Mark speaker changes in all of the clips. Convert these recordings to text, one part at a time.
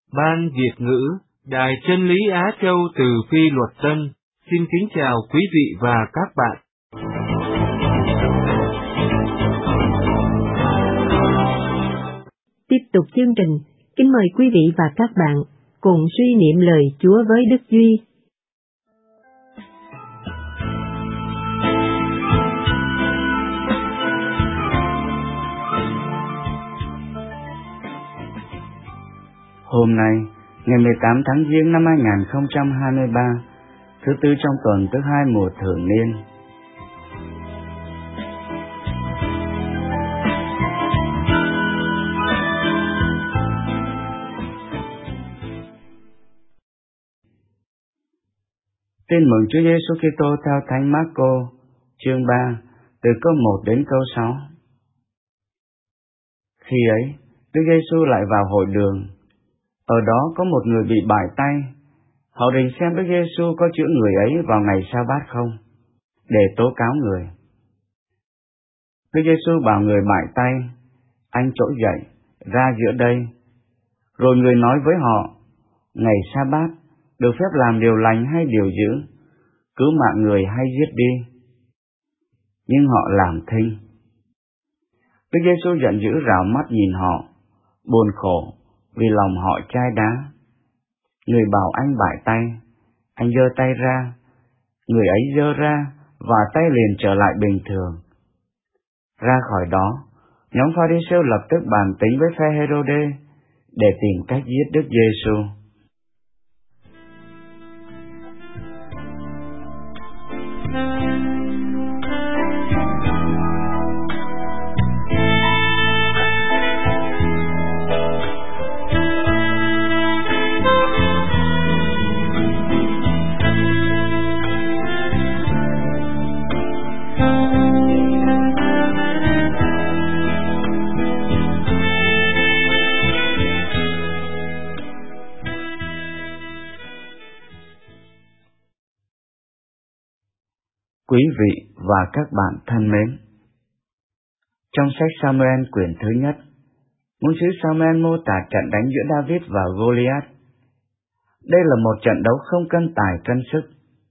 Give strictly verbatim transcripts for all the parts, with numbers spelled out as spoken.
Speaker 1: Ban Việt ngữ, Đài Chân lý Á Châu từ Phi Luật Tân, xin kính chào quý vị và các bạn.
Speaker 2: Tiếp tục chương trình, kính mời quý vị và các bạn cùng suy niệm lời Chúa với Đức Duy.
Speaker 3: Hôm nay, ngày mười tám tháng Giêng năm hai nghìn không trăm hai mươi ba, thứ tư trong tuần thứ hai mùa thường niên. Tin mừng Chúa Giêsu Kitô theo Thánh Mác-cô, chương ba, từ câu một đến câu sáu. Khi ấy, Đức Giêsu lại vào hội đường. Ở đó có một người bị bải tay. Họ định xem Đức Giêsu có chữa người ấy vào ngày Sa-bát không, để tố cáo người. Đức Giêsu bảo người bải tay: anh trỗi dậy, ra giữa đây. Rồi người nói với họ: ngày Sa-bát được phép làm điều lành hay điều dữ, cứu mạng người hay giết đi? Nhưng họ làm thinh. Đức Giêsu giận dữ rảo mắt nhìn họ, buồn khổ vì lòng họ chai đá. Người bảo anh bải tay, anh giơ tay ra. Người ấy giơ ra và tay liền trở lại bình thường. Ra khỏi đó, nhóm Pha-ri-siêu lập tức bàn tính với phe Hê-rô-đê để tìm cách giết Đức Giêsu. Quý vị và các bạn thân mến, trong sách Sa-mu-el quyển thứ nhất, ngôn sứ Sa-mu-el mô tả trận đánh giữa David và Goliath. Đây là một trận đấu không cân tài cân sức.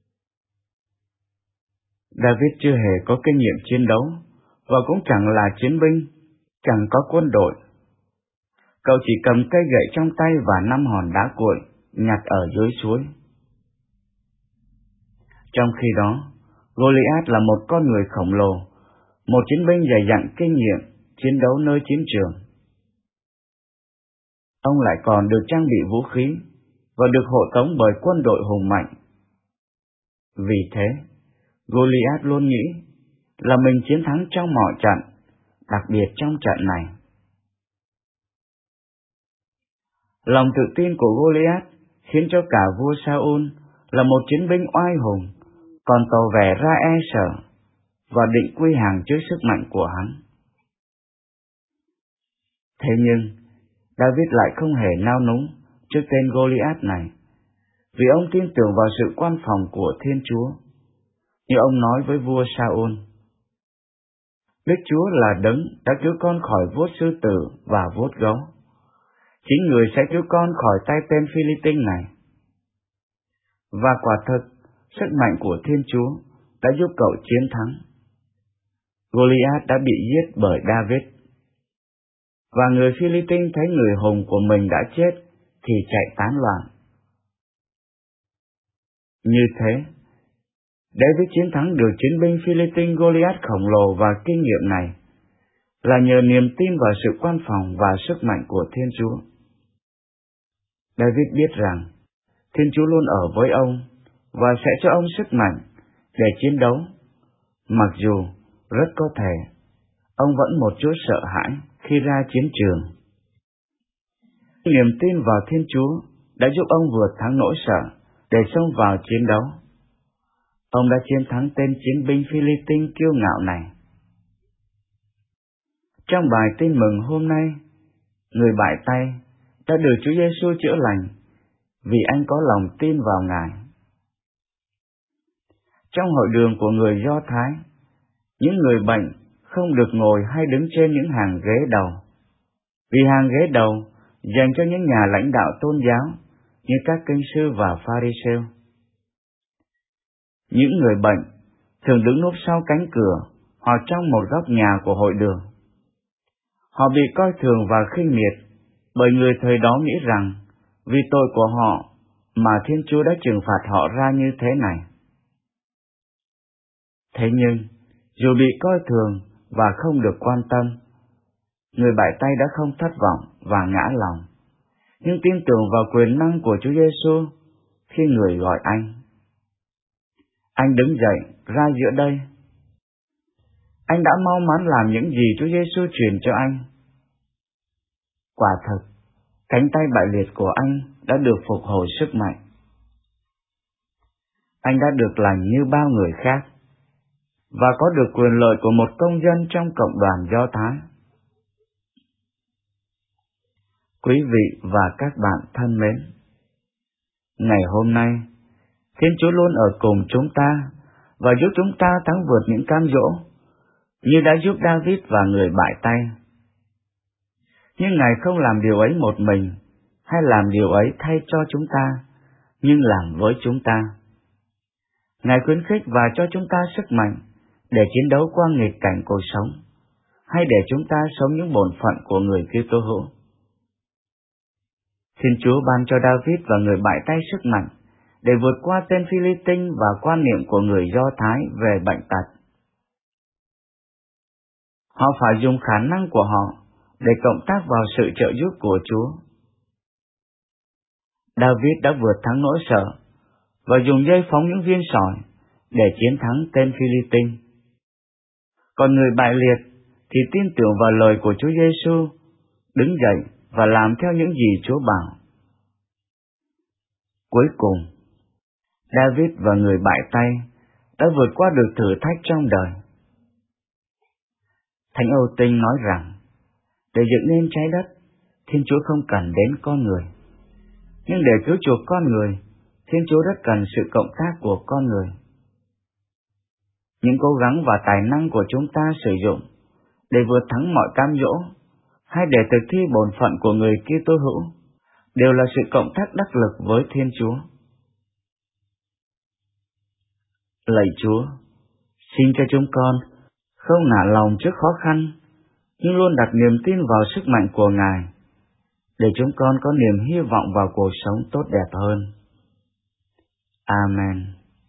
Speaker 3: David chưa hề có kinh nghiệm chiến đấu và cũng chẳng là chiến binh, chẳng có quân đội. Cậu chỉ cầm cây gậy trong tay và năm hòn đá cuội nhặt ở dưới suối. Trong khi đó, Goliath là một con người khổng lồ, một chiến binh dày dặn kinh nghiệm chiến đấu nơi chiến trường. Ông lại còn được trang bị vũ khí và được hộ tống bởi quân đội hùng mạnh. Vì thế, Goliath luôn nghĩ là mình chiến thắng trong mọi trận, đặc biệt trong trận này. Lòng tự tin của Goliath khiến cho cả vua Sa-ul là một chiến binh oai hùng còn tỏ vẻ ra e sợ và định quy hàng trước sức mạnh của hắn. Thế nhưng, David lại không hề nao núng trước tên Goliath này, vì ông tin tưởng vào sự quan phòng của Thiên Chúa. Như ông nói với vua Sa-ul: Đức Chúa là đấng đã cứu con khỏi vuốt sư tử và vuốt gấu. Chính người sẽ cứu con khỏi tay tên Phi-li-tinh này. Và quả thực, sức mạnh của Thiên Chúa đã giúp cậu chiến thắng. Goliath đã bị giết bởi David, và người Phi-li-tinh thấy người hùng của mình đã chết thì chạy tán loạn. Như thế, David chiến thắng được chiến binh Phi-li-tinh Goliath khổng lồ và kinh nghiệm này là nhờ niềm tin vào sự quan phòng và sức mạnh của Thiên Chúa. David biết rằng Thiên Chúa luôn ở với ông và sẽ cho ông sức mạnh để chiến đấu, mặc dù rất có thể ông vẫn một chút sợ hãi khi ra chiến trường. Niềm tin vào Thiên Chúa đã giúp ông vượt thắng nỗi sợ để xông vào chiến đấu. Ông đã chiến thắng tên chiến binh Phi-li-tinh kiêu ngạo này. Trong bài tin mừng hôm nay, người bại tay đã được Chúa Giêsu chữa lành vì anh có lòng tin vào Ngài. Trong hội đường của người Do Thái, những người bệnh không được ngồi hay đứng trên những hàng ghế đầu, vì hàng ghế đầu dành cho những nhà lãnh đạo tôn giáo như các kinh sư và Pha-ri-sêu. Những người bệnh thường đứng núp sau cánh cửa hoặc trong một góc nhà của hội đường. Họ bị coi thường và khinh miệt bởi người thời đó nghĩ rằng vì tội của họ mà Thiên Chúa đã trừng phạt họ ra như thế này. Thế nhưng, dù bị coi thường và không được quan tâm, người bãi tay đã không thất vọng và ngã lòng, nhưng tin tưởng vào quyền năng của Chúa Giêsu khi người gọi anh. Anh đứng dậy ra giữa đây. Anh đã mau mắn làm những gì Chúa Giêsu truyền cho anh. Quả thật, cánh tay bại liệt của anh đã được phục hồi sức mạnh. Anh đã được lành như bao người khác, và có được quyền lợi của một công dân trong cộng đoàn Do Thái. Quý vị và các bạn thân mến, ngày hôm nay, Thiên Chúa luôn ở cùng chúng ta và giúp chúng ta thắng vượt những cám dỗ, như đã giúp David và người bại tay. Nhưng Ngài không làm điều ấy một mình, hay làm điều ấy thay cho chúng ta, nhưng làm với chúng ta. Ngài khuyến khích và cho chúng ta sức mạnh để chiến đấu qua nghịch cảnh cuộc sống, hay để chúng ta sống những bổn phận của người Kitô hữu. Thiên Chúa ban cho David và người bại tay sức mạnh để vượt qua tên Phi-li-tinh và quan niệm của người Do Thái về bệnh tật. Họ phải dùng khả năng của họ để cộng tác vào sự trợ giúp của Chúa. David đã vượt thắng nỗi sợ và dùng dây phóng những viên sỏi để chiến thắng tên Phi-li-tinh. Còn người bại liệt thì tin tưởng vào lời của Chúa Giêsu, đứng dậy và làm theo những gì Chúa bảo. Cuối cùng, David và người bại tay đã vượt qua được thử thách trong đời. Thánh Âu Tinh nói rằng, để dựng nên trái đất, Thiên Chúa không cần đến con người. Nhưng để cứu chuộc con người, Thiên Chúa rất cần sự cộng tác của con người. Những cố gắng và tài năng của chúng ta sử dụng để vượt thắng mọi cám dỗ, hay để thực thi bổn phận của người Kitô hữu, đều là sự cộng tác đắc lực với Thiên Chúa. Lạy Chúa, xin cho chúng con không nản lòng trước khó khăn, nhưng luôn đặt niềm tin vào sức mạnh của Ngài, để chúng con có niềm hy vọng vào cuộc sống tốt đẹp hơn. Amen.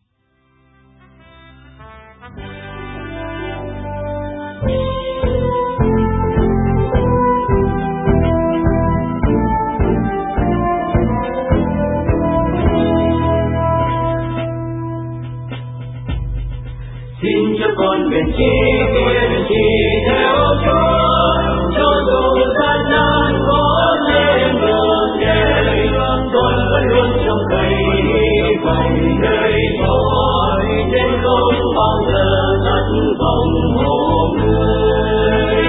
Speaker 4: Xin cho con bền chí kiên trì theo Chúa, cho dù gian nan có lên đường đời, con vẫn luôn trông cậy hy vọng nơi thôi, nên không bao giờ thất vọng một người.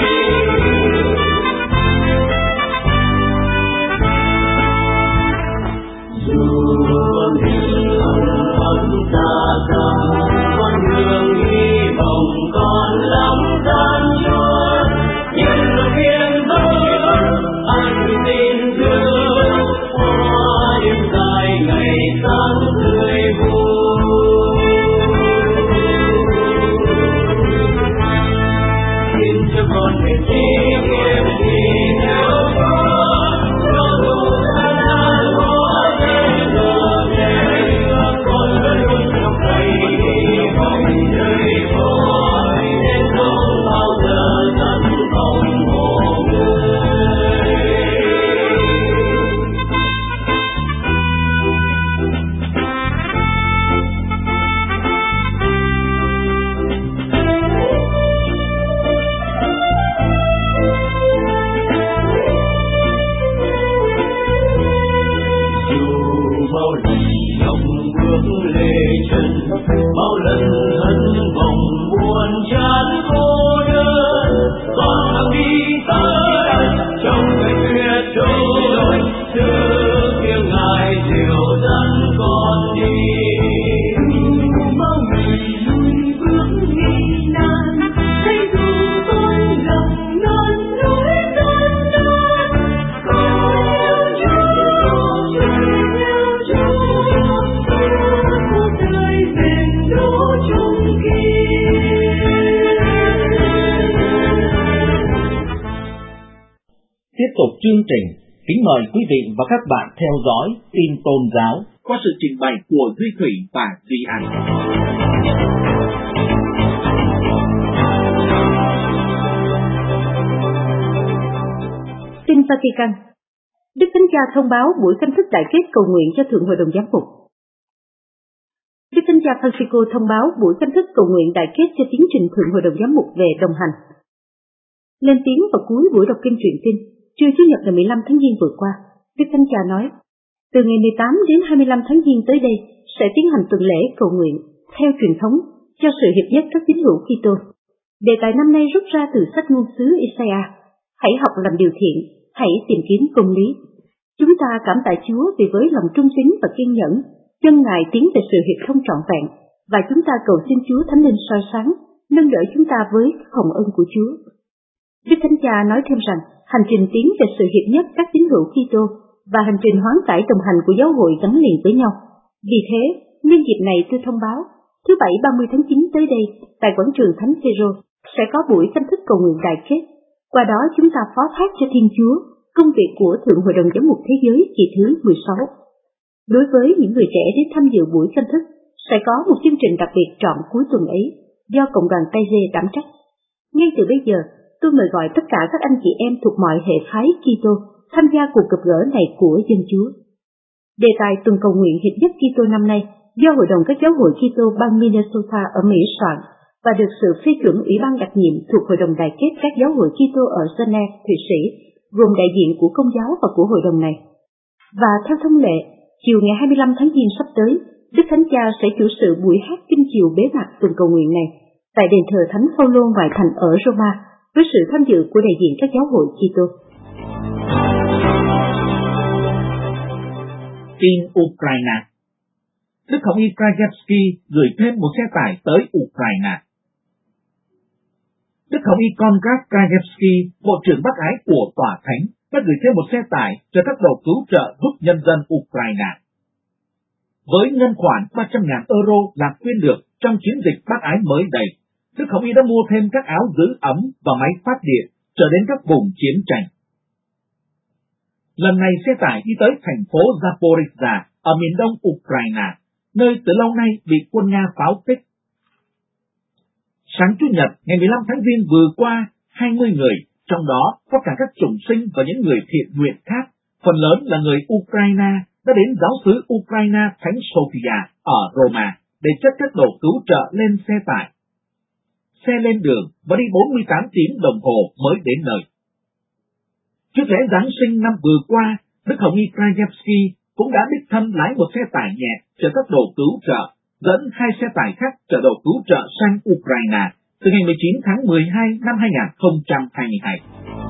Speaker 4: Dù con đi ẩn ẩn xa xa, con đường hy vọng còn lắm gian truân, nhưng được yên vững anh tin thương, qua đêm dài ngày sáng tươi vui. Xin cho con bền chí kiên trì theo Chúa, cho dù gian nan có trên đường đời, con vẫn luôn trông cậy hy vọng nơi thôi, nên không bao giờ thất vọng một người. Dù bao lần dòng bước lê chân, bao lần thân vòng buồn chán cô đơn, con đang đi tới trong ngày tuyệt đối, thứ tiếng Ngài dìu dẫn con đi. Dù bao người lùi bước nghi nan, hay dù con gặp non núi non non,
Speaker 5: chương trình. Kính mời quý vị và các bạn theo dõi tin tôn giáo qua sự trình bày của Duy Thủy và Duy An.
Speaker 2: Tin Vatican. Đức Thánh Cha thông báo buổi khánh thức đại kết cầu nguyện cho Thượng Hội đồng Giám mục. Đức Thánh Cha Francisco thông báo buổi khánh thức cầu nguyện đại kết cho tiến trình Thượng Hội đồng Giám mục về đồng hành. Lên tiếng vào cuối buổi đọc kinh truyền tin, trưa Chủ nhật ngày mười lăm tháng Giêng vừa qua, Đức Thánh Cha nói, từ ngày mười tám đến hai mươi lăm tháng Giêng tới đây sẽ tiến hành tuần lễ cầu nguyện theo truyền thống cho sự hiệp nhất các tín hữu Kitô. Đề tài năm nay rút ra từ sách ngôn sứ Isaiah, hãy học làm điều thiện, hãy tìm kiếm công lý. Chúng ta cảm tạ Chúa vì với lòng trung tín và kiên nhẫn, chân Ngài tiến về sự hiệp thông trọn vẹn, và chúng ta cầu xin Chúa Thánh Linh soi sáng, nâng đỡ chúng ta với hồng ân của Chúa. Đức Thánh Cha nói thêm rằng, hành trình tiến về sự hiệp nhất các tín hữu Kitô và hành trình hoán cải đồng hành của giáo hội gắn liền với nhau. Vì thế, nhân dịp này tôi thông báo, thứ Bảy ba mươi tháng chín tới đây, tại quảng trường Thánh Phêrô sẽ có buổi khánh thức cầu nguyện đại kết. Qua đó chúng ta phó thác cho Thiên Chúa công việc của Thượng Hội đồng Giám mục Thế giới kỳ thứ mười sáu. Đối với những người trẻ đến tham dự buổi khánh thức, sẽ có một chương trình đặc biệt trọn cuối tuần ấy do Cộng đoàn Tay Dê đảm trách. Ngay từ bây giờ, tôi mời gọi tất cả các anh chị em thuộc mọi hệ phái Kitô tham gia cuộc gặp gỡ này của dân Chúa. Đề tài tuần cầu nguyện hiệp nhất Kitô năm nay do Hội đồng các giáo hội Kitô bang Minnesota ở Mỹ soạn và được sự phê chuẩn Ủy ban đặc nhiệm thuộc Hội đồng đại kết các giáo hội Kitô ở Geneva, Thụy Sĩ, gồm đại diện của Công giáo và của hội đồng này. Và theo thông lệ, chiều ngày hai mươi lăm tháng Giêng sắp tới, Đức Thánh Cha sẽ chủ sự buổi hát kinh chiều bế mạc tuần cầu nguyện này tại đền thờ Thánh Phaolô ngoại thành ở Roma với sự tham dự của đại diện các giáo hội Kitô.
Speaker 5: Tin Ukraine. Đức Hồng Y Krajewski gửi thêm một xe tải tới Ukraine. Đức Hồng Y Konrad Krajewski, Bộ trưởng Bác Ái của Tòa Thánh, đã gửi thêm một xe tải cho các đội cứu trợ giúp nhân dân Ukraine. Với ngân khoản ba trăm nghìn euro là quyên được trong chiến dịch Bác Ái mới đây, Đức Hồng Y đã mua thêm các áo giữ ấm và máy phát điện trở đến các vùng chiến tranh. Lần này xe tải đi tới thành phố Zaporizhzhia ở miền đông Ukraine, nơi từ lâu nay bị quân Nga pháo kích. Sáng Chủ nhật ngày mười lăm tháng Giêng vừa qua, hai mươi người, trong đó có cả các chủng sinh và những người thiện nguyện khác, phần lớn là người Ukraine, đã đến giáo xứ Ukraine Thánh Sofia ở Roma để chất các đồ cứu trợ lên xe tải. Xe lên đường và đi bốn mươi tám tiếng đồng hồ mới đến nơi. Trước lễ Giáng sinh năm vừa qua, Đức Hồng Y Krajewski cũng đã đích thân lái một xe tải nhẹ chở các đồ cứu trợ, dẫn hai xe tải khác chở đồ cứu trợ sang Ukraine từ ngày mười chín tháng mười hai năm hai nghìn không trăm hai mươi hai.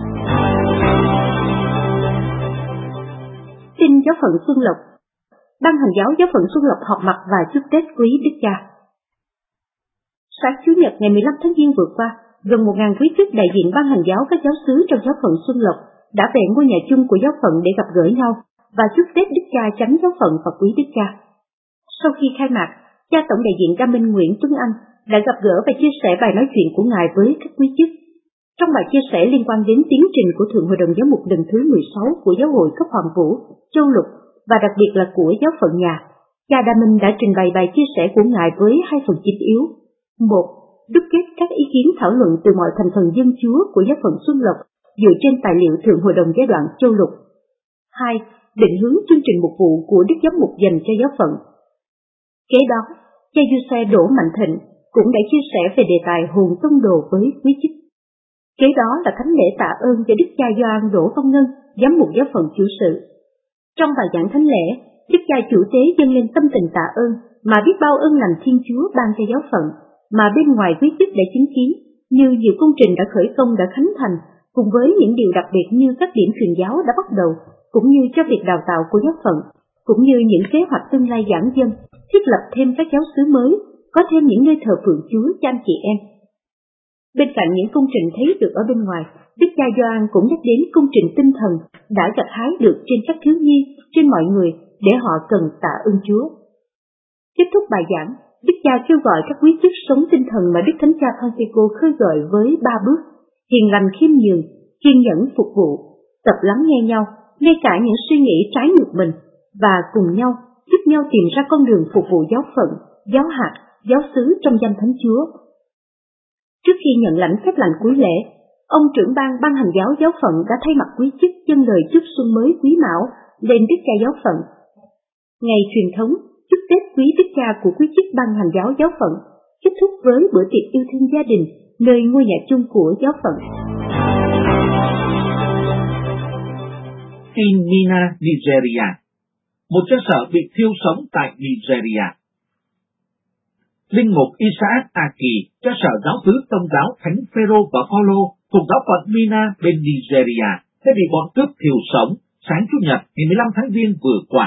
Speaker 2: Tin Giáo phận Xuân Lộc. Ban hành giáo Giáo phận Xuân Lộc họp mặt và chúc Tết quý Đức Cha. Sáng Chủ nhật ngày mười lăm tháng Giêng vừa qua, gần một nghìn quý chức đại diện ban hành giáo các giáo xứ trong Giáo phận Xuân Lộc đã về ngôi nhà chung của giáo phận để gặp gỡ nhau và chúc Tết Đức Cha chánh giáo phận và quý Đức Cha. Sau khi khai mạc, cha tổng đại diện Đa Minh Nguyễn Tuấn Anh đã gặp gỡ và chia sẻ bài nói chuyện của ngài với các quý chức. Trong bài chia sẻ liên quan đến tiến trình của Thượng Hội đồng Giám mục lần thứ mười sáu của Giáo hội cấp Hoàng Vũ, Châu Lục và đặc biệt là của giáo phận nhà, cha Đa Minh đã trình bày bài chia sẻ của ngài với hai phần chính yếu. Một, đúc kết các ý kiến thảo luận từ mọi thành phần dân Chúa của giáo phận Xuân Lộc dựa trên tài liệu Thượng Hội đồng giai đoạn Châu Lục. Hai, định hướng chương trình mục vụ của Đức Giám mục dành cho giáo phận. Kế đó, cha Giuse Đỗ Mạnh Thịnh cũng đã chia sẻ về đề tài hồn tông đồ với quý chức. Kế đó là thánh lễ tạ ơn cho Đức cha Gioan Đỗ Văn Ngân, giám mục giáo phận chủ sự. Trong bài giảng thánh lễ, Đức cha chủ tế dâng lên tâm tình tạ ơn mà biết bao ơn lành Thiên Chúa ban cho giáo phận, mà bên ngoài quý chức đã chứng kiến, như nhiều công trình đã khởi công đã khánh thành, cùng với những điều đặc biệt như các điểm truyền giáo đã bắt đầu, cũng như cho việc đào tạo của giáo phận, cũng như những kế hoạch tương lai giảng dân, thiết lập thêm các giáo xứ mới, có thêm những nơi thờ phượng Chúa cho anh chị em. Bên cạnh những công trình thấy được ở bên ngoài, Đức cha Gioan cũng nhắc đến công trình tinh thần đã gặt hái được trên các thiếu nhi, trên mọi người để họ cần tạ ơn Chúa. Kết thúc bài giảng, Đức cha kêu gọi các quý chức sống tinh thần mà Đức Thánh Cha Francisco khơi gợi với ba bước: hiền lành khiêm nhường, kiên nhẫn phục vụ. tập lắng nghe nhau, ngay cả những suy nghĩ trái ngược mình, và cùng nhau giúp nhau tìm ra con đường phục vụ giáo phận, giáo hạt, giáo xứ trong danh Thánh Chúa. Trước khi nhận lãnh phép lành cuối lễ, ông trưởng ban ban hành giáo giáo phận đã thay mặt quý chức dâng lời chúc xuân mới Quý Mão lên Đức Cha giáo phận. Ngày truyền thống chúc Tết quý Đức Cha của quý chức ban hành giáo giáo phận kết thúc với bữa tiệc yêu thương gia đình nơi ngôi nhà chung của giáo phận.
Speaker 5: Tin Nina, Nigeria. Một cha sở bị thiêu sống tại Nigeria. Linh mục Isaac Aki, cha sở giáo xứ Tông giáo Thánh Phêrô và Phaolô thuộc giáo phận Mina bên Nigeria đã bị bọn cướp thiêu sống sáng Chủ nhật ngày mười lăm tháng Giêng vừa qua.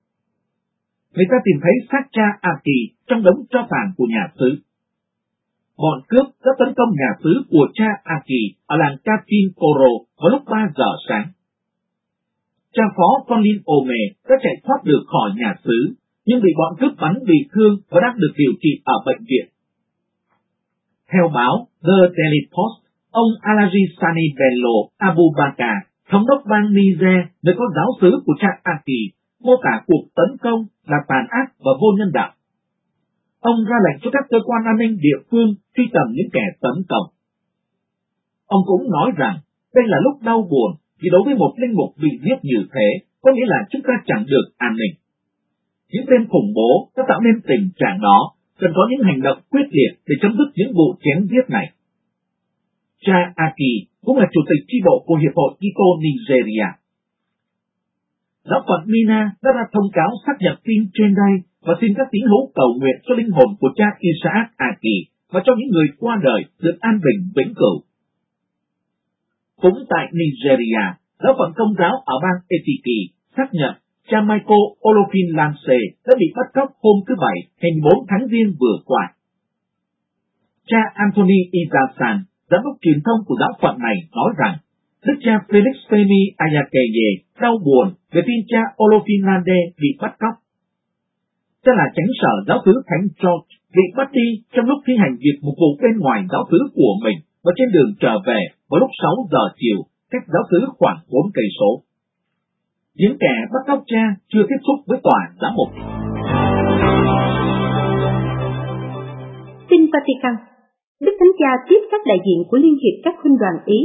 Speaker 5: Người ta tìm thấy xác cha Aki trong đống tro tàn của nhà xứ. Bọn cướp đã tấn công nhà xứ của cha Aki ở làng Katin Koro vào lúc ba giờ sáng. Cha phó Colin Ome đã chạy thoát được khỏi nhà xứ, nhưng bị bọn cướp bắn bị thương và đang được điều trị ở bệnh viện. Theo báo The Daily Post, ông Alhaji Sani Bello Abubakar, thống đốc bang Niger, nơi có giáo xứ của cha Aki, mô tả cuộc tấn công là tàn ác và vô nhân đạo. Ông ra lệnh cho các cơ quan an ninh địa phương truy tầm những kẻ tấn công. Ông cũng nói rằng đây là lúc đau buồn vì đối với một linh mục bị giết như thế, có nghĩa là chúng ta chẳng được an ninh. Những tên khủng bố đã tạo nên tình trạng đó, cần có những hành động quyết liệt để chấm dứt những vụ chém giết này. Cha Aki cũng là chủ tịch chi bộ của Hiệp hội Kitô Nigeria. Giáo phận Mina đã ra thông cáo xác nhận tin trên đây và xin các tín hữu cầu nguyện cho linh hồn của cha Isaac Aki và cho những người qua đời được an bình vĩnh cửu. Cũng tại Nigeria, giáo phận Công giáo ở bang Ekiti xác nhận cha Michael Olofinlance đã bị bắt cóc hôm thứ Bảy, ngày bốn tháng Giêng vừa qua. Cha Anthony Izasan, giám đốc truyền thông của giáo phận này, nói rằng Đức cha Felix Femi Ayakeye đau buồn về tin cha Olofinlande bị bắt cóc. Cha là chánh sở giáo xứ Thánh George bị bắt đi trong lúc thi hành việc mục vụ bên ngoài giáo xứ của mình và trên đường trở về vào lúc sáu giờ chiều, cách giáo xứ khoảng bốn cây số. Những kẻ bắt cóc cha chưa tiếp xúc với tòa giám mục.
Speaker 2: Tin Vatican, Đức Thánh Cha tiếp các đại diện của Liên hiệp các huynh đoàn Ý.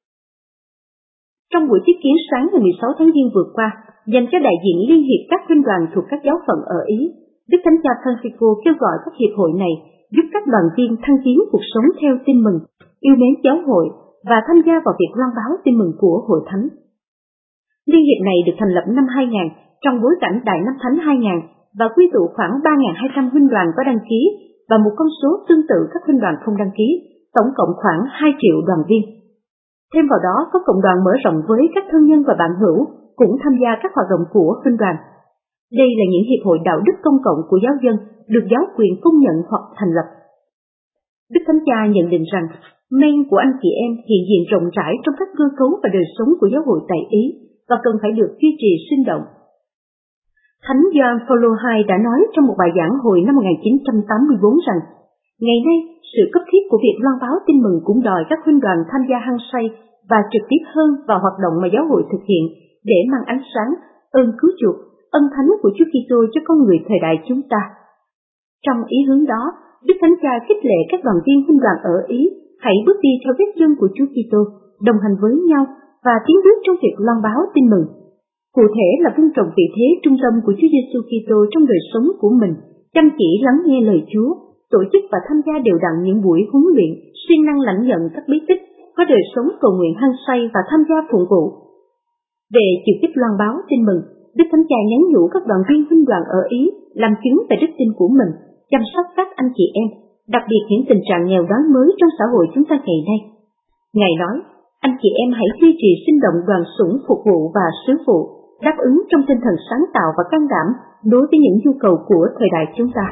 Speaker 2: Trong buổi tiếp kiến sáng ngày mười sáu tháng Giêng vừa qua, dành cho đại diện Liên hiệp các huynh đoàn thuộc các giáo phận ở Ý, Đức Thánh Cha Francisco kêu gọi các hiệp hội này giúp các đoàn viên thăng tiến cuộc sống theo tin mừng, yêu mến giáo hội và tham gia vào việc loan báo tin mừng của Hội Thánh. Liên hiệp này được thành lập năm hai nghìn trong bối cảnh Đại Năm Thánh hai nghìn và quy tụ khoảng ba nghìn hai trăm huynh đoàn có đăng ký và một con số tương tự các huynh đoàn không đăng ký, tổng cộng khoảng hai triệu đoàn viên. Thêm vào đó có cộng đoàn mở rộng với các thân nhân và bạn hữu cũng tham gia các hoạt động của huynh đoàn. Đây là những hiệp hội đạo đức công cộng của giáo dân được giáo quyền công nhận hoặc thành lập. Đức Thánh Cha nhận định rằng men của anh chị em hiện diện rộng rãi trong các cơ cấu và đời sống của giáo hội tại Ý và cần phải được duy trì sinh động. Thánh Gioan Phaolô đệ nhị đã nói trong một bài giảng hồi năm một nghìn chín trăm tám mươi tư rằng ngày nay sự cấp thiết của việc loan báo tin mừng cũng đòi các huynh đoàn tham gia hăng say và trực tiếp hơn vào hoạt động mà giáo hội thực hiện để mang ánh sáng, ơn cứu chuộc, ân thánh của Chúa Kitô cho con người thời đại chúng ta. Trong ý hướng đó, Đức Thánh Cha khích lệ các đoàn viên huynh đoàn ở Ý hãy bước đi theo vết chân của Chúa Kitô, đồng hành với nhau và tiến bước trong việc loan báo tin mừng. Cụ thể là vun trồng vị thế trung tâm của Chúa Giêsu Kitô trong đời sống của mình, chăm chỉ lắng nghe lời Chúa, tổ chức và tham gia đều đặn những buổi huấn luyện, siêng năng lãnh nhận các bí tích, có đời sống cầu nguyện hăng say và tham gia phụng vụ. Về chiều kích loan báo tin mừng, Đức Thánh Cha nhắn nhủ các đoàn viên huynh đoàn ở Ý làm chứng về đức tin của mình, chăm sóc các anh chị em, đặc biệt những tình trạng nghèo đói mới trong xã hội chúng ta ngày nay. Ngài nói, anh chị em hãy duy trì sinh động đoàn sủng phục vụ và sứ vụ, đáp ứng trong tinh thần sáng tạo và can đảm đối với những nhu cầu của thời đại chúng ta.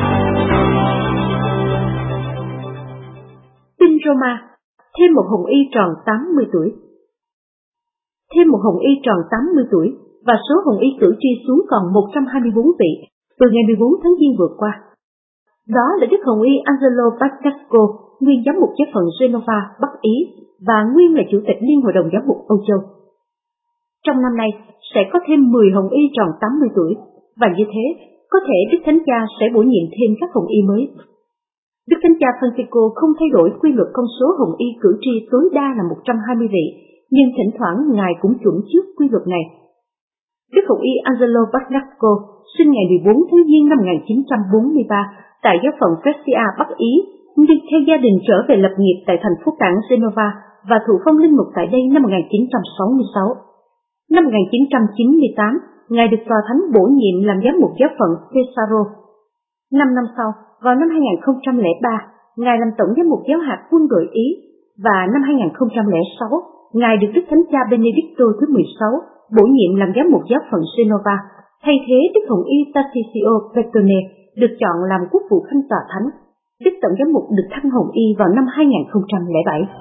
Speaker 2: Tin Roma, thêm một hồng y tròn tám mươi tuổi. Thêm một hồng y tròn tám mươi tuổi và số hồng y cử tri xuống còn một trăm hai mươi tư vị từ ngày mười bốn tháng Giêng vừa qua. Đó là Đức Hồng y Angelo Pascasco, nguyên giám mục giáo phận Genova, Bắc Ý và nguyên là chủ tịch Liên hội đồng giám mục Âu Châu. Trong năm nay sẽ có thêm mười hồng y tròn tám mươi tuổi, và như thế có thể Đức Thánh Cha sẽ bổ nhiệm thêm các hồng y mới. Đức Thánh Cha Francisco không thay đổi quy luật con số hồng y cử tri tối đa là một trăm hai mươi vị, nhưng thỉnh thoảng Ngài cũng chuẩn trước quy luật này. Đức hồng y Angelo Bagnasco sinh ngày mười bốn tháng Giêng năm một nghìn chín trăm bốn mươi ba tại giáo phận Brescia, Bắc Ý, nhưng theo gia đình trở về lập nghiệp tại thành phố cảng Genova và thụ phong linh mục tại đây năm một nghìn chín trăm sáu mươi sáu. Năm một nghìn chín trăm chín mươi tám, Ngài được Tòa Thánh bổ nhiệm làm giám mục giáo phận Pesaro. Năm năm sau, vào năm hai nghìn không trăm lẻ ba, Ngài làm tổng giám mục giáo hạt quân đội Ý, và năm hai nghìn không trăm lẻ sáu, Ngài được Đức Thánh Cha Benedicto thứ mười sáu bổ nhiệm làm giám mục giáo phận Genova, thay thế Đức Hồng y Tarcisio Petone được chọn làm quốc vụ khanh Tòa Thánh. Đức tổng giám mục được thăng hồng y vào năm hai nghìn không trăm lẻ bảy.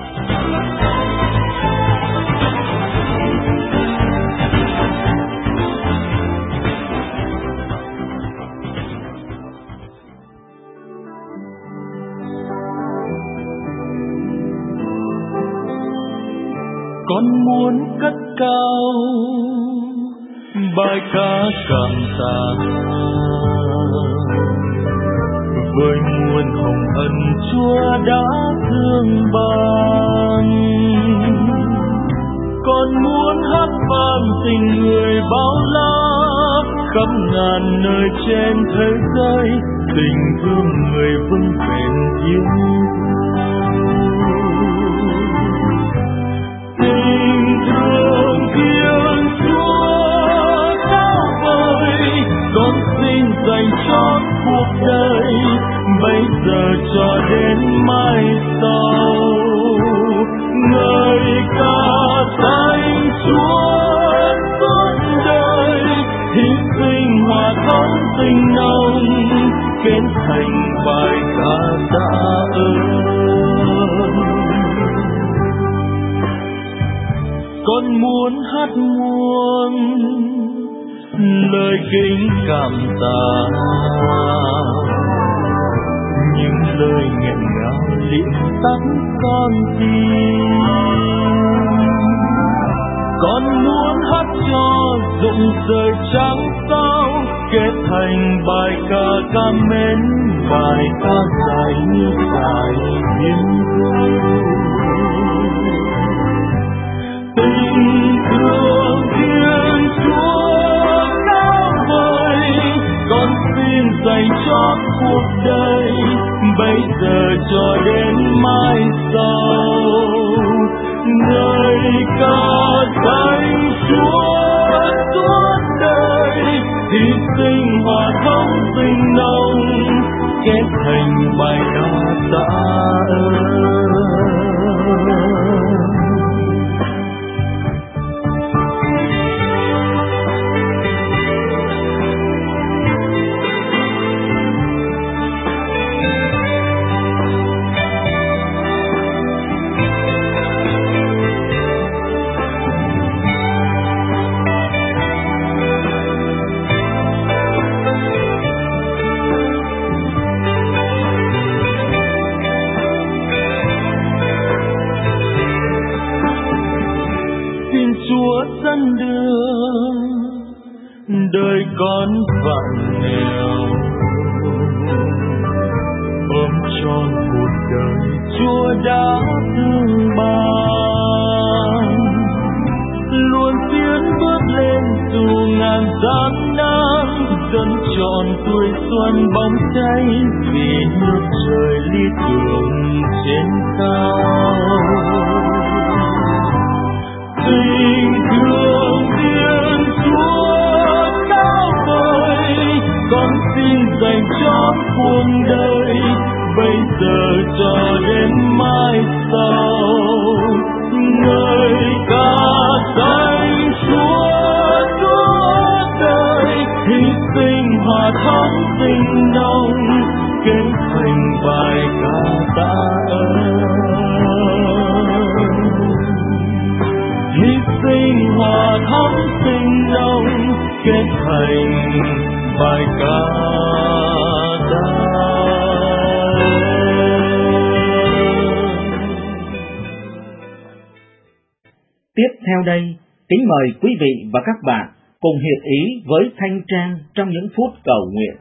Speaker 4: Con muốn cất cao bài ca cảm tạ với nguồn hồng ân Chúa đã thương ban. Con muốn hát vang tình người bao la khắp ngàn nơi trên thế giới, tình thương người vững bền yêu tình thương Thiên Chúa cao vời, con xin dành cho cuộc đời bây giờ cho đến mai sau. Ngợi ca danh Chúa suốt đời, hy sinh hòa thống tình nồng, kết thành bài ca tạ ơn. Con muốn hát muôn lời kính cảm tạ, những lời nghẹn ngào liệm tắt con tim. Con muốn hát cho rụng rời trắng sao, kết thành bài ca ca mến, bài ca dài như dài biên cương. Tình thương Thiên Chúa cao vời, con xin dành cho cuộc đời bây giờ cho đến mai sau. Ngợi ca danh Chúa suốt đời, hy sinh hòa thống tình nồng, kết thành bài ca tạ ơn. Chúa dẫn đưa đời con vạn nghèo, ôm trọn cuộc đời Chúa đã thương ban. Luôn tiến bước lên dù ngàn gian nan, dẫn trọn tuổi xuân bóng cháy vì nước trời lý tưởng trên cao. Tình thương Thiên Chúa cao vời, con xin dành cho cuộc đời bây giờ cho đến mai sau. Ngợi ca danh Chúa suốt đời, hy sinh hòa thống tình nồng, kết thành bài ca tạ ơn. Hy sinh hòa thống tình nồng, kết thành bài ca tạ ơn.
Speaker 5: Tiếp theo đây, Kính mời quý vị và các bạn cùng hiệp ý với Thanh Trang trong những phút cầu nguyện.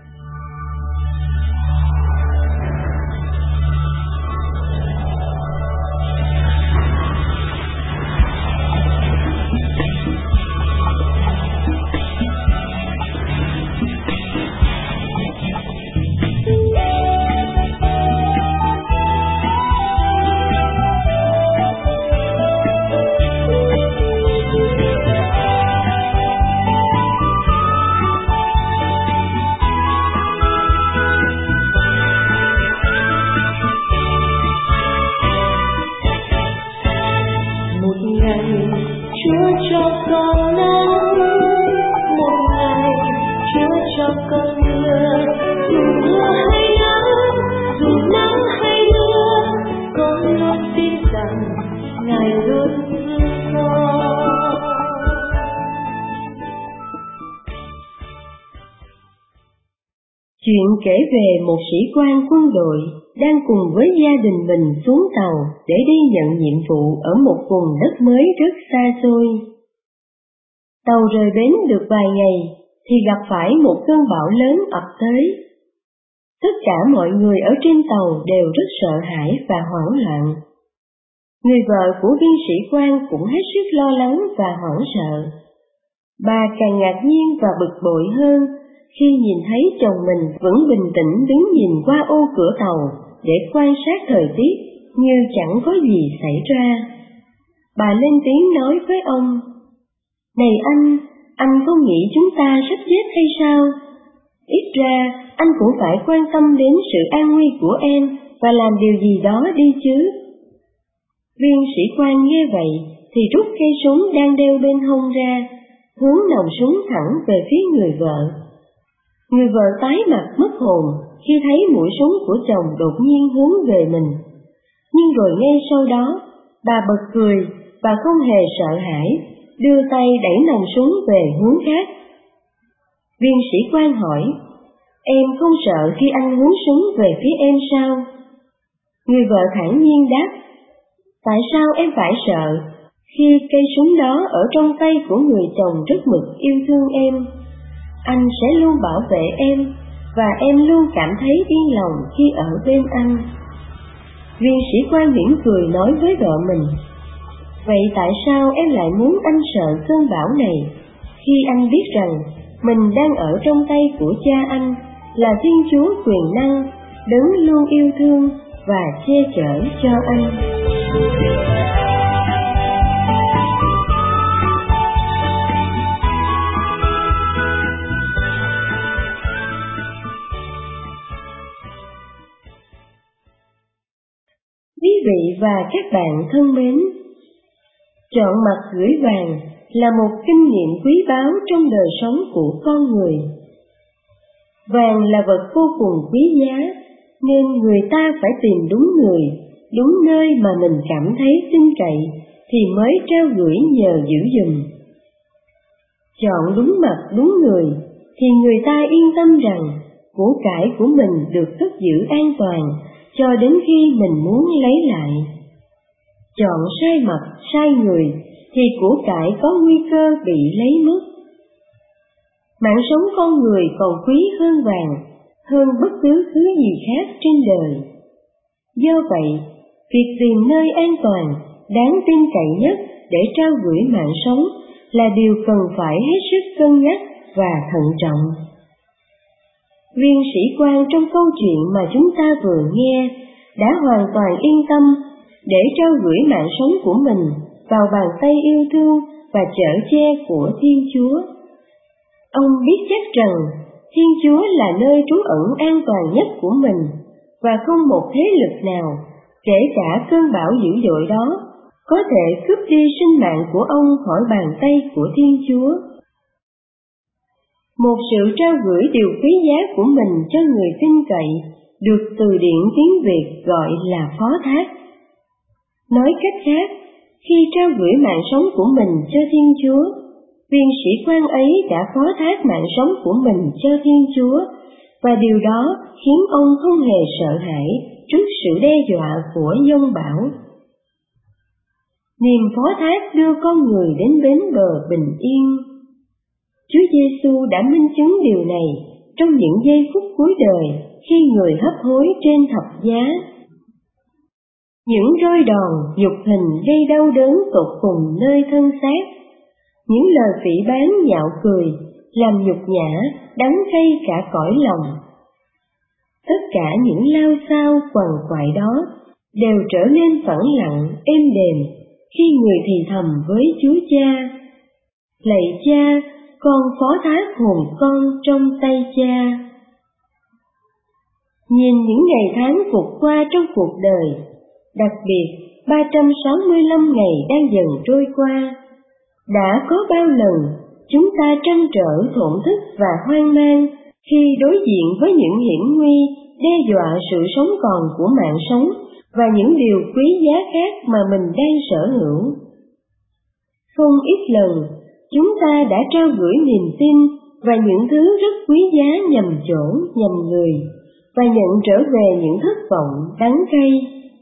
Speaker 2: Chuyện kể về một sĩ quan quân đội đang cùng với gia đình mình xuống tàu để đi nhận nhiệm vụ ở một vùng đất mới rất xa xôi. Tàu rời bến được vài ngày thì gặp phải một cơn bão lớn ập tới. Tất cả mọi người ở trên tàu đều rất sợ hãi và hoảng loạn. Người vợ của viên sĩ quan cũng hết sức lo lắng và hoảng sợ. Bà càng ngạc nhiên và bực bội hơn khi nhìn thấy chồng mình vẫn bình tĩnh đứng nhìn qua ô cửa tàu để quan sát thời tiết như chẳng có gì xảy ra. Bà lên tiếng nói với ông: "Này anh, anh không nghĩ chúng ta sắp chết hay sao? Ít ra anh cũng phải quan tâm đến sự an nguy của em và làm điều gì đó đi chứ." Viên sĩ quan nghe vậy thì rút cây súng đang đeo bên hông ra, hướng nòng súng thẳng về phía người vợ. Người vợ tái mặt mất hồn khi thấy mũi súng của chồng đột nhiên hướng về mình. Nhưng rồi ngay sau đó, bà bật cười và không hề sợ hãi, đưa tay đẩy nòng súng về hướng khác. Viên sĩ quan hỏi: "Em không sợ khi anh hướng súng về phía em sao?" Người vợ thản nhiên đáp: "Tại sao em phải sợ khi cây súng đó ở trong tay của người chồng rất mực yêu thương em? Anh sẽ luôn bảo vệ em và em luôn cảm thấy yên lòng khi ở bên anh." Viên sĩ quan mỉm cười nói với vợ mình: "Vậy tại sao em lại muốn anh sợ cơn bão này, khi anh biết rằng mình đang ở trong tay của cha anh là Thiên Chúa quyền năng, đấng luôn yêu thương và che chở cho anh?" Quý vị và các bạn thân mến, chọn mặt gửi vàng là một kinh nghiệm quý báu trong đời sống của con người. Vàng là vật vô cùng quý giá, nên người ta phải tìm đúng người, đúng nơi mà mình cảm thấy tin cậy thì mới trao gửi nhờ giữ giùm. Chọn đúng mặt đúng người thì người ta yên tâm rằng của cải của mình được cất giữ an toàn cho đến khi mình muốn lấy lại. Chọn sai mặt sai người thì của cải có nguy cơ bị lấy mất. Mạng sống con người còn quý hơn vàng, hơn bất cứ thứ gì khác trên đời. Do vậy, việc tìm nơi an toàn, đáng tin cậy nhất để trao gửi mạng sống là điều cần phải hết sức cân nhắc và thận trọng. Viên sĩ quan trong câu chuyện mà chúng ta vừa nghe đã hoàn toàn yên tâm để trao gửi mạng sống của mình vào bàn tay yêu thương và chở che của Thiên Chúa. Ông biết chắc rằng Thiên Chúa là nơi trú ẩn an toàn nhất của mình, và không một thế lực nào, kể cả cơn bão dữ dội đó, có thể cướp đi sinh mạng của ông khỏi bàn tay của Thiên Chúa. Một sự trao gửi điều quý giá của mình cho người tin cậy được từ điển tiếng Việt gọi là phó thác. Nói cách khác, khi trao gửi mạng sống của mình cho Thiên Chúa, viên sĩ quan ấy đã phó thác mạng sống của mình cho Thiên Chúa, và điều đó khiến ông không hề sợ hãi trước sự đe dọa của giông bão. Niềm phó thác đưa con người đến bến bờ bình yên. Chúa Giêsu đã minh chứng điều này trong những giây phút cuối đời khi người hấp hối trên thập giá. Những roi đòn nhục hình gây đau đớn tột cùng nơi thân xác, những lời phỉ báng nhạo cười làm nhục nhã đắng cay cả cõi lòng. Tất cả những lao xao quằn quại đó đều trở nên phẳng lặng êm đềm khi người thì thầm với Chúa Cha: Lạy Cha, con phó thác hồn con trong tay Cha. Nhìn những ngày tháng vụt qua trong cuộc đời, đặc biệt ba trăm sáu mươi lăm ngày đang dần trôi qua, đã có bao lần chúng ta trăn trở thổn thức và hoang mang khi đối diện với những hiểm nguy đe dọa sự sống còn của mạng sống và những điều quý giá khác mà mình đang sở hữu. Không ít lần, chúng ta đã trao gửi niềm tin và những thứ rất quý giá nhầm chỗ, nhầm người, và nhận trở về những thất vọng đắng cay.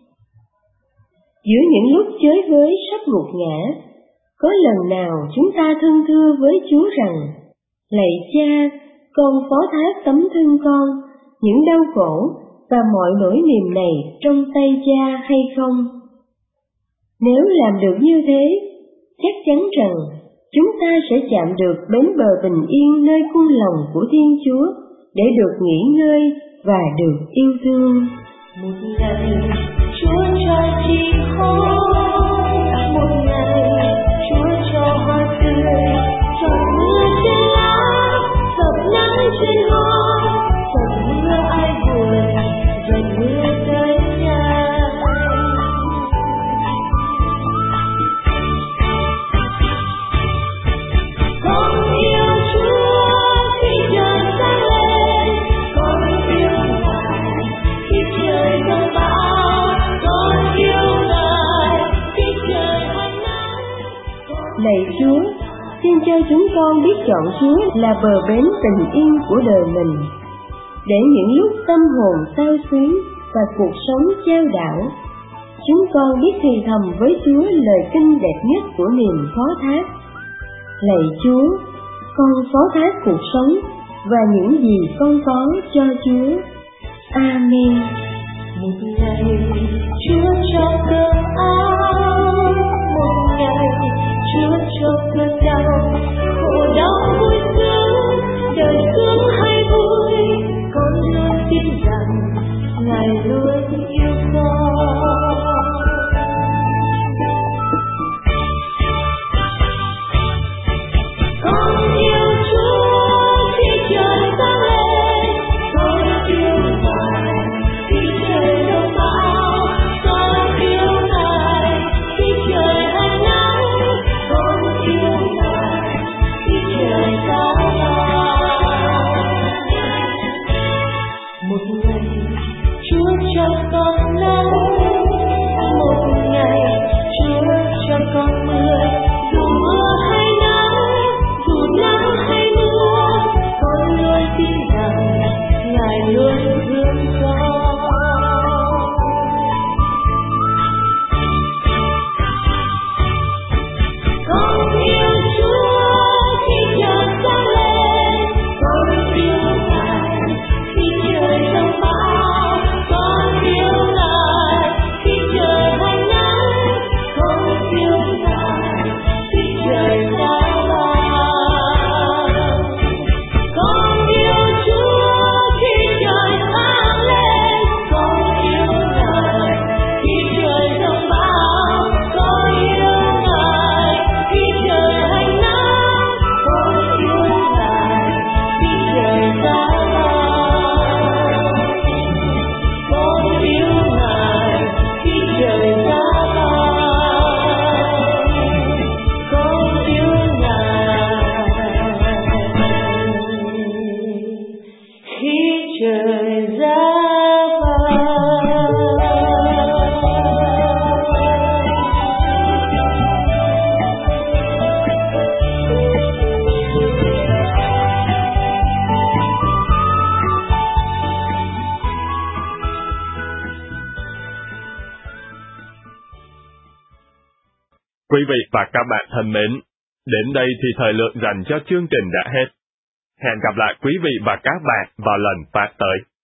Speaker 2: Giữa những lúc chới với sắp gục ngã, có lần nào chúng ta thân thưa với Chúa rằng: Lạy Cha, con phó thác tấm thân con, những đau khổ và mọi nỗi niềm này trong tay Cha hay không? Nếu làm được như thế, chắc chắn rằng chúng ta sẽ chạm được bến bờ bình yên nơi cung lòng của Thiên Chúa để được nghỉ ngơi và được yêu thương.
Speaker 6: Một ngày Chúa cho chim hót, một ngày Chúa cho hoa tươi, giọt mưa trên lá, giọt nắng trên hoa, giọt mưa ai buồn, giọt mưa tới nhà. Con yêu Chúa khi trời sáng lên, con yêu Ngài khi trời giông bão, con yêu Ngài khi trời hanh nắng.
Speaker 2: Lạy Chúa, xin cho chúng con biết chọn Chúa là bờ bến tình yên của đời mình, để những lúc tâm hồn xao xuyến và cuộc sống chao đảo, chúng con biết thì thầm với Chúa lời kinh đẹp nhất của niềm phó thác. Lạy Chúa, con phó thác cuộc sống và những gì con có cho Chúa. Amen.
Speaker 6: Một ngày Chúa cho cơn áo, một ngày Chúa cho cơn đau, khổ đau vui sướng, đời sướng hay vui, con luôn tin rằng Ngài luôn yêu con. Con yêu Chúa khi trời sáng lên, con yêu Ngài khi trời đông bão, con yêu Ngài khi trời hanh nắng, con yêu Ngài khi trời sáng
Speaker 7: Quý vị và các bạn thân mến, đến đây thì thời lượng dành cho chương trình đã hết. Hẹn gặp lại quý vị và các bạn vào lần phát tới.